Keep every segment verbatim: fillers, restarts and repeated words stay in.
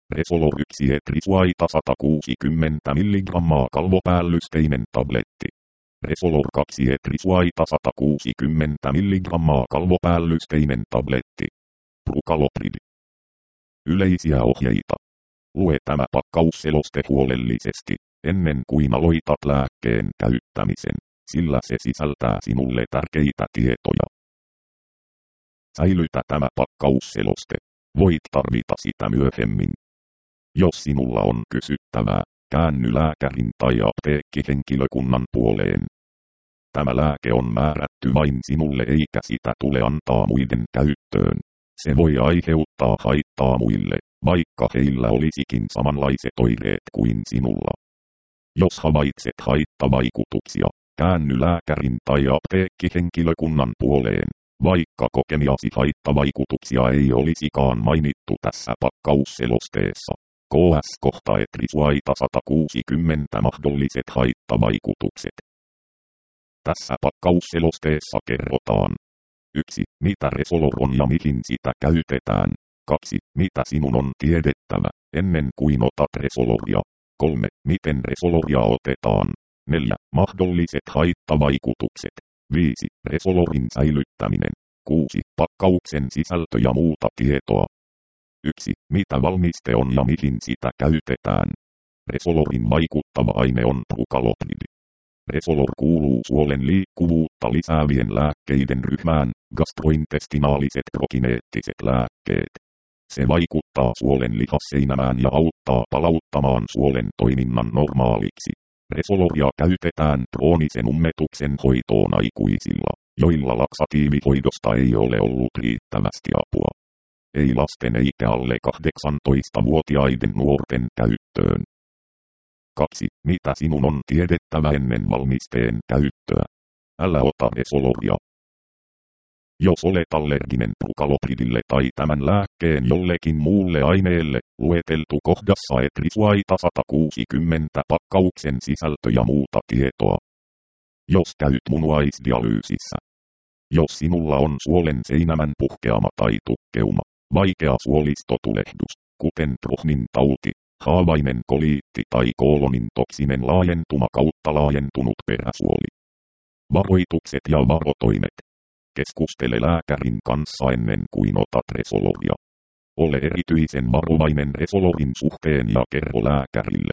Resolor yksi etrisuaita sata kuusikymmentä milligrammaa kalvopäällysteinen tabletti. Resolor kaksi etrisuaita sata kuusikymmentä milligrammaa kalvopäällysteinen tabletti. Prucalopril. Yleisiä ohjeita. Lue tämä pakkausseloste huolellisesti, ennen kuin aloitat lääkkeen käyttämisen, sillä se sisältää sinulle tärkeitä tietoja. Säilytä tämä pakkausseloste. Voit tarvita sitä myöhemmin. Jos sinulla on kysyttävää, käänny lääkärin tai apteekkihenkilökunnan puoleen. Tämä lääke on määrätty vain sinulle eikä sitä tule antaa muiden käyttöön. Se voi aiheuttaa haittaa muille, vaikka heillä olisikin samanlaiset oireet kuin sinulla. Jos havaitset haittavaikutuksia, käänny lääkärin tai apteekkihenkilökunnan puoleen, vaikka kokemiasi haittavaikutuksia ei olisikaan mainittu tässä pakkausselosteessa. K S kohta etrisuaita sata kuusikymmentä mahdolliset haittavaikutukset. Tässä pakkausselosteessa kerrotaan. yksi. Mitä Resolor on ja mihin sitä käytetään. kaksi. Mitä sinun on tiedettävä, ennen kuin otat Resoloria. kolme. Miten Resoloria otetaan. neljä. Mahdolliset haittavaikutukset. viisi. Resolorin säilyttäminen. kuusi. Pakkauksen sisältö ja muuta tietoa. yksi. Mitä valmiste on ja mihin sitä käytetään. Resolorin vaikuttava aine on Prucalopril. Resolor kuuluu suolen liikkuvuutta lisäävien lääkkeiden ryhmään, gastrointestinaaliset prokineettiset lääkkeet. Se vaikuttaa suolen lihasseinämään ja auttaa palauttamaan suolen toiminnan normaaliksi. Resoloria käytetään kroonisen ummetuksen hoitoon aikuisilla, joilla laksatiivihoidosta ei ole ollut riittävästi apua. Ei lasten eikä alle kahdeksantoistavuotiaiden nuorten käyttöön. kaksi. Mitä sinun on tiedettävä ennen valmisteen käyttöä? Älä ota Resoloria. Jos olet allerginen Prucalopridille tai tämän lääkkeen jollekin muulle aineelle, lueteltu kohdassa etrisuaita sata kuusikymmentä pakkauksen sisältö ja muuta tietoa. Jos käyt munuaisdialyysissä. Jos sinulla on suolen seinämän puhkeama tai tukkeuma, vaikea suolistotulehdus, kuten Crohnin tauti, haavainen koliitti tai koolonin toksinen laajentuma kautta laajentunut peräsuoli. Varoitukset ja varotoimet. Keskustele lääkärin kanssa ennen kuin otat Resoloria. Ole erityisen varovainen Resolorin suhteen ja kerro lääkärille.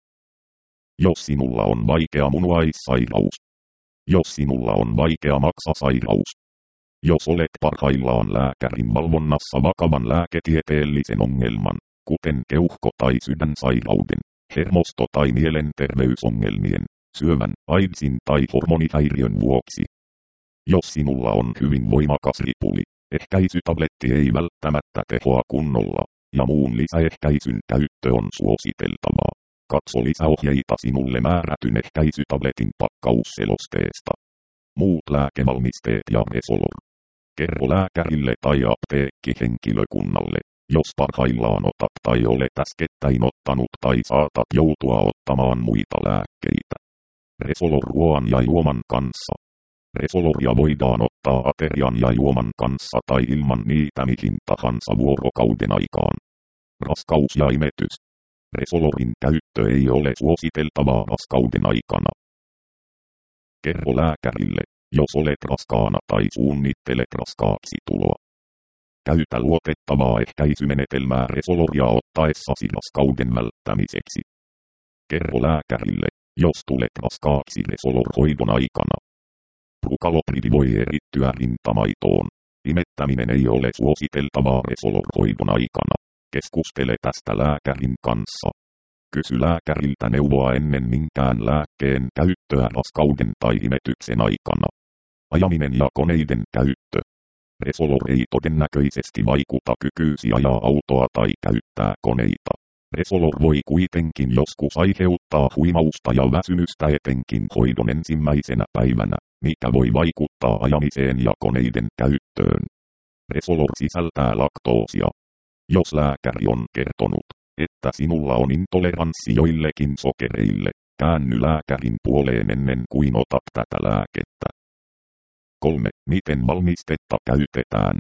Jos sinulla on vaikea munuaissairaus. Jos sinulla on vaikea maksasairaus. Jos olet parhaillaan lääkärin valvonnassa vakavan lääketieteellisen ongelman, kuten keuhko- tai sydänsairauden, hermosto- tai mielenterveysongelmien, syövän, AIDSin tai hormonihäiriön vuoksi. Jos sinulla on hyvin voimakas ripuli, ehkäisytabletti ei välttämättä tehoa kunnolla, ja muun lisäehkäisyn käyttö on suositeltavaa. Katso lisäohjeita sinulle määrätyn ehkäisytabletin pakkausselosteesta. Muut lääkevalmisteet ja Resolor. Kerro lääkärille tai apteekkihenkilökunnalle, jos parhaillaan otat tai olet äskettäin ottanut tai saatat joutua ottamaan muita lääkkeitä. Resolor ruoan ja juoman kanssa. Resoloria voidaan ottaa aterian ja juoman kanssa tai ilman niitä mihin tahansa vuorokauden aikaan. Raskaus ja imetys. Resolorin käyttö ei ole suositeltavaa raskauden aikana. Kerro lääkärille, jos olet raskaana tai suunnittelet raskaaksi tuloa. Käytä luotettavaa ehkäisymenetelmää Resoloria ottaessasi raskauden välttämiseksi. Kerro lääkärille, jos tulet raskaaksi Resolor-hoidon aikana. Prucalopril voi erittyä rintamaitoon. Imettäminen ei ole suositeltavaa Resolor-hoidon aikana. Keskustele tästä lääkärin kanssa. Kysy lääkäriltä neuvoa ennen minkään lääkkeen käyttöä raskauden tai imetyksen aikana. Ajaminen ja koneiden käyttö. Resolor ei todennäköisesti vaikuta kykyysi ajaa autoa tai käyttää koneita. Resolor voi kuitenkin joskus aiheuttaa huimausta ja väsymystä etenkin hoidon ensimmäisenä päivänä, mikä voi vaikuttaa ajamiseen ja koneiden käyttöön. Resolor sisältää laktoosia. Jos lääkäri on kertonut, että sinulla on intoleranssi joillekin sokereille, käänny lääkärin puoleen ennen kuin otat tätä lääkettä. kolme. Miten valmistetta käytetään?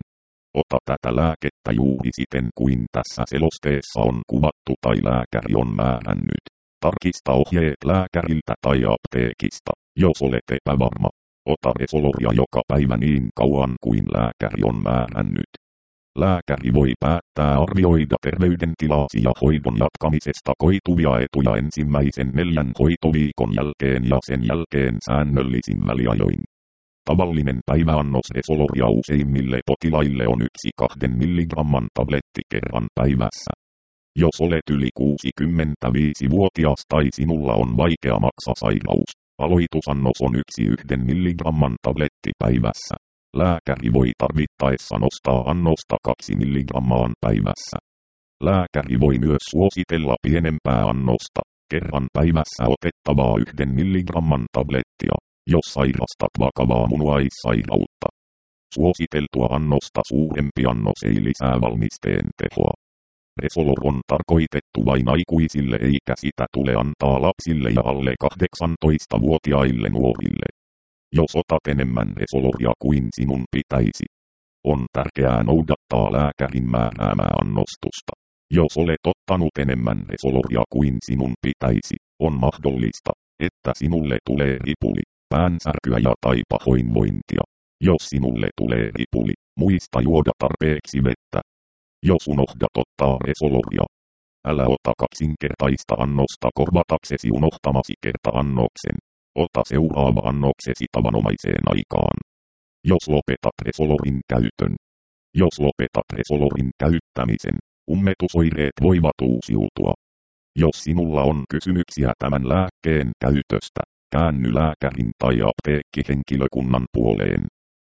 Ota tätä lääkettä juuri siten kuin tässä selosteessa on kuvattu tai lääkäri on määrännyt. Tarkista ohjeet lääkäriltä tai apteekista, jos olet epävarma. Ota Resoloria joka päivä niin kauan kuin lääkäri on määrännyt. Lääkäri voi päättää arvioida terveydentilasi ja hoidon jatkamisesta koituvia etuja ensimmäisen neljän hoitoviikon jälkeen ja sen jälkeen säännöllisin väliajoin. Tavallinen päiväannos Resoloria useimmille potilaille on yksi kahden milligramman tabletti kerran päivässä. Jos olet yli kuusikymmentäviisivuotias tai sinulla on vaikea maksasairaus, aloitusannos on yksi yhden milligramman tabletti päivässä. Lääkäri voi tarvittaessa nostaa annosta kaksi milligrammaan päivässä. Lääkäri voi myös suositella pienempää annosta, kerran päivässä otettavaa yhden milligramman tablettia, jos sairastat vakavaa munuaissairautta. Suositeltua annosta suurempi annos ei lisää valmisteen tehoa. Resolor on tarkoitettu vain aikuisille eikä sitä tule antaa lapsille ja alle kahdeksantoistavuotiaille nuorille. Jos otat enemmän Resoloria kuin sinun pitäisi, on tärkeää noudattaa lääkärin määräämää annostusta. Jos olet ottanut enemmän Resoloria kuin sinun pitäisi, on mahdollista, että sinulle tulee ripuli, päänsärkyä ja tai pahoinvointia. Jos sinulle tulee ripuli, muista juoda tarpeeksi vettä. Jos unohdat ottaa Resoloria, älä ota kaksinkertaista annosta korvataksesi unohtamasi kerta-annoksen. Ota seuraava annoksesi tavanomaiseen aikaan. Jos lopetat Resolorin käytön. Jos lopetat Resolorin käyttämisen, ummetusoireet voivat uusiutua. Jos sinulla on kysymyksiä tämän lääkkeen käytöstä, käänny lääkärin tai apteekkihenkilökunnan puoleen.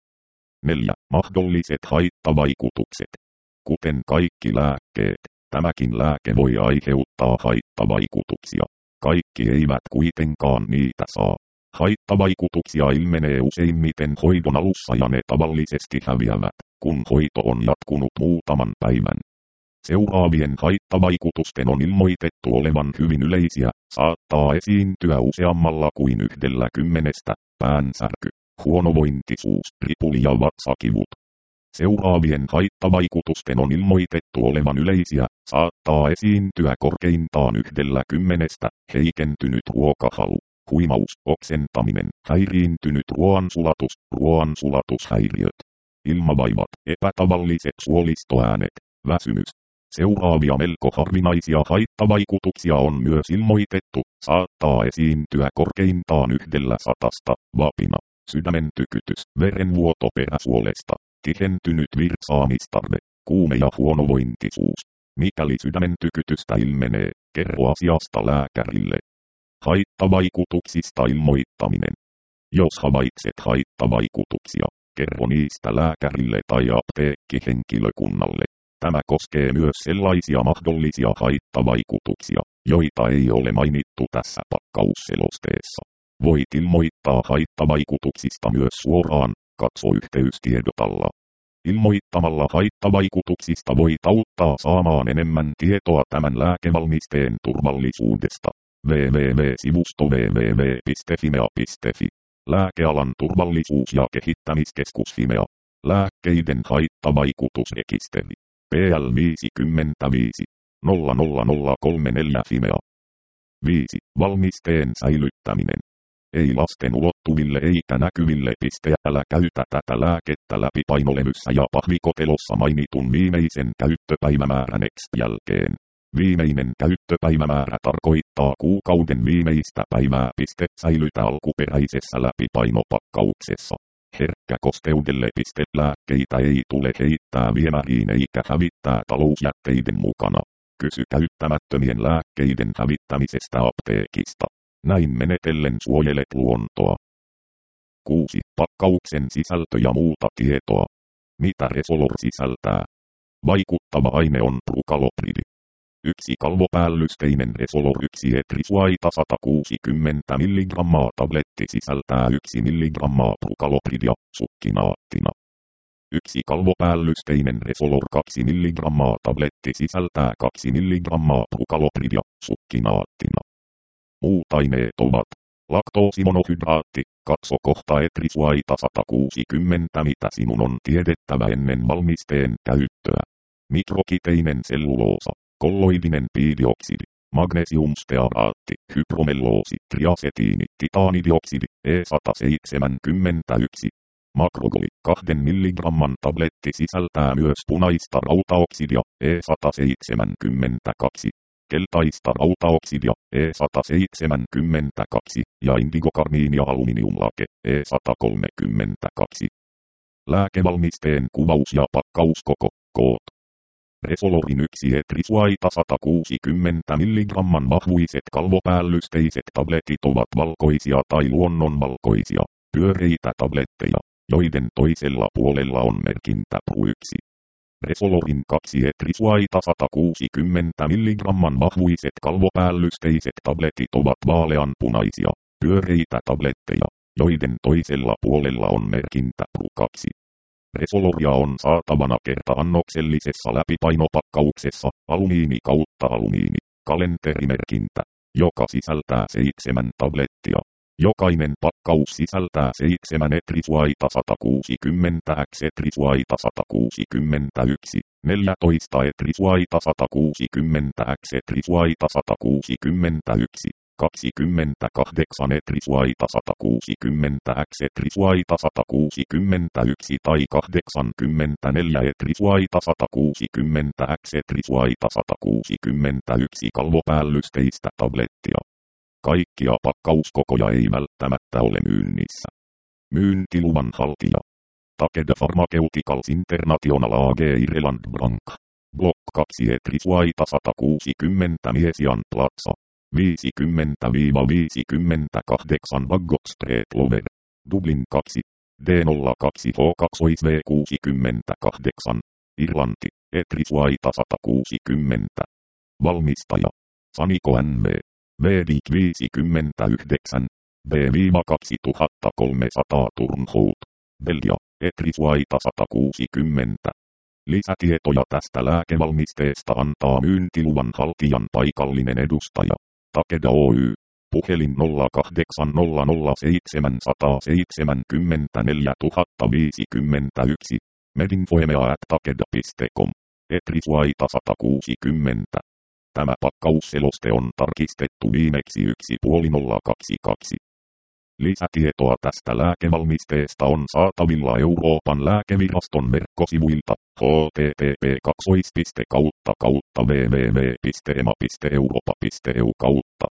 neljä. Mahdolliset haittavaikutukset. Kuten kaikki lääkkeet, tämäkin lääke voi aiheuttaa haittavaikutuksia. Kaikki eivät kuitenkaan niitä saa. Haittavaikutuksia ilmenee useimmiten hoidon alussa ja ne tavallisesti häviävät, kun hoito on jatkunut muutaman päivän. Seuraavien haittavaikutusten on ilmoitettu olevan hyvin yleisiä, saattaa esiintyä useammalla kuin yhdellä kymmenestä, päänsärky, huonovointisuus, ripuli ja vatsakivut. Seuraavien haittavaikutusten on ilmoitettu olevan yleisiä, saattaa esiintyä korkeintaan yhdellä kymmenestä, heikentynyt ruokahalu, huimaus, oksentaminen, häiriintynyt ruoansulatus, ruoansulatushäiriöt, ilmavaivat, epätavalliset suolistoäänet, väsymys. Seuraavia melko harvinaisia haittavaikutuksia on myös ilmoitettu, saattaa esiintyä korkeintaan yhdellä satasta, vapina, sydämen tykytys, verenvuoto peräsuolesta, tihentynyt virtsaamistarve, kuume ja huonovointisuus. Mikäli sydämen tykytystä ilmenee, kerro asiasta lääkärille. Haittavaikutuksista ilmoittaminen. Jos havaitset haittavaikutuksia, kerro niistä lääkärille tai apteekkihenkilökunnalle. Tämä koskee myös sellaisia mahdollisia haittavaikutuksia, joita ei ole mainittu tässä pakkausselosteessa. Voit ilmoittaa haittavaikutuksista myös suoraan, katso yhteystiedot alla. Ilmoittamalla haittavaikutuksista voit auttaa saamaan enemmän tietoa tämän lääkevalmisteen turvallisuudesta. www-sivusto www piste fimea piste fi. Lääkealan turvallisuus- ja kehittämiskeskus Fimea. Lääkkeiden haittavaikutusrekisteri. P L viisikymmentäviisi nolla nolla nolla kolme neljä Fimea. viisi. Valmisteen säilyttäminen. Ei lasten ulottuville eikä näkyville. Älä käytä tätä lääkettä läpipainolevyssä ja pahvikotelossa mainitun viimeisen käyttöpäivämäärän X jälkeen. Viimeinen käyttöpäivämäärä tarkoittaa kuukauden viimeistä päivää. Säilytä alkuperäisessä läpipainopakkauksessa. Herkkä kosteudelle. Lääkkeitä ei tule heittää viemäriin eikä hävittää talousjätteiden mukana. Kysy käyttämättömien lääkkeiden hävittämisestä apteekista. Näin menetellen suojelet luontoa. kuusi. Pakkauksen sisältö ja muuta tietoa. Mitä Resolor sisältää? Vaikuttava aine on Prucalopridi. Yksi kalvopäällysteinen Resolor yksi etrisuaita sata kuusikymmentä milligrammaa tabletti sisältää yksi milligrammaa Prucalopridia, sukkinaattina. Yksi kalvopäällysteinen Resolor kaksi milligrammaa tabletti sisältää kaksi milligrammaa Prucalopridia, sukkinaattina. Muut aineet ovat laktoosimonohydraatti, Katso kohta Etrisuaita sata kuusikymmentä. Mitä sinun on tiedettävä ennen valmisteen käyttöä? Mikrokiteinen selluloosa, kolloidinen piidioksidi, magnesiumstearaatti, hypromelloosi, triasetiini, titaanidioksidi, E sata seitsemänkymmentäyksi. Makrogoli, kahden milligramman tabletti sisältää myös punaista rautaoksidia, E sata seitsemänkymmentäkaksi. Keltaista rautaoksidia, E sata seitsemänkymmentäkaksi, ja indigokarmiinia aluminiumlake, E sata kolmekymmentäkaksi. Lääkevalmisteen kuvaus ja pakkauskoko, koot. Resolorin yksi Etrisuaita sata kuusikymmentä milligramman vahvuiset kalvopäällysteiset tabletit ovat valkoisia tai luonnonvalkoisia, pyöreitä tabletteja, joiden toisella puolella on merkintä P R U yksi. Resolorin kaksi Etrisuaita sata kuusikymmentä milligramman vahvuiset kalvopäällysteiset tabletit ovat vaaleanpunaisia, pyöreitä tabletteja, joiden toisella puolella on merkintä P R U kaksi. Resoloria on saatavana kerta-annoksellisessa läpipainopakkauksessa, alumiini kautta alumiini, kalenterimerkintä, joka sisältää seitsemän tablettia. Jokainen pakkaus sisältää seitsemän Etrisuaita sata kuusikymmentä X Etrisuaita sata kuusikymmentäyksi, neljätoista Etrisuaita sata kuusikymmentä X Etrisuaita sata kuusikymmentäyksi, kaksikymmentäkahdeksan Etrisuaita sata kuusikymmentä X Etrisuaita sata kuusikymmentäyksi tai kahdeksankymmentäneljä Etrisuaita sata kuusikymmentä X Etrisuaita sata kuusikymmentäyksi kalvopäällysteistä tablettia. Kaikkia pakkauskokoja ei välttämättä ole myynnissä. Myyntiluvan haltija. Takeda Pharmaceuticals International A G Ireland Branc. Block kaksi Etrisuaita sata kuusikymmentä Miesian Plaza. viisikymmentä viisikymmentäkahdeksan Baggot Street Lover. Dublin kaksi. D nolla kaksi H kaksi V kuusikymmentäkahdeksan. Irlanti. Etrisuaita sata kuusikymmentä. Valmistaja. Sanico N V. V-Dik viisikymmentäyhdeksän, B kaksituhattakolmesataa Turnhout, Belgia, Etrisuaita sata kuusikymmentä. Lisätietoja tästä lääkevalmisteesta antaa myyntiluvan haltijan paikallinen edustaja, Takeda Oy, puhelin nolla kahdeksan nolla nolla seitsemän seitsemän neljä viisikymmentäyksi, medinfoemea at takeda piste com, Etrisuaita sata kuusikymmentä. Tämä pakkausseloste on tarkistettu viimeksi yksi piste nolla kaksikymmentäkaksi. Lisätietoa tästä lääkevalmisteesta on saatavilla Euroopan lääkeviraston verkkosivuilta h t t p kaksi piste kautta kautta w w w piste e m a piste europa piste e u kautta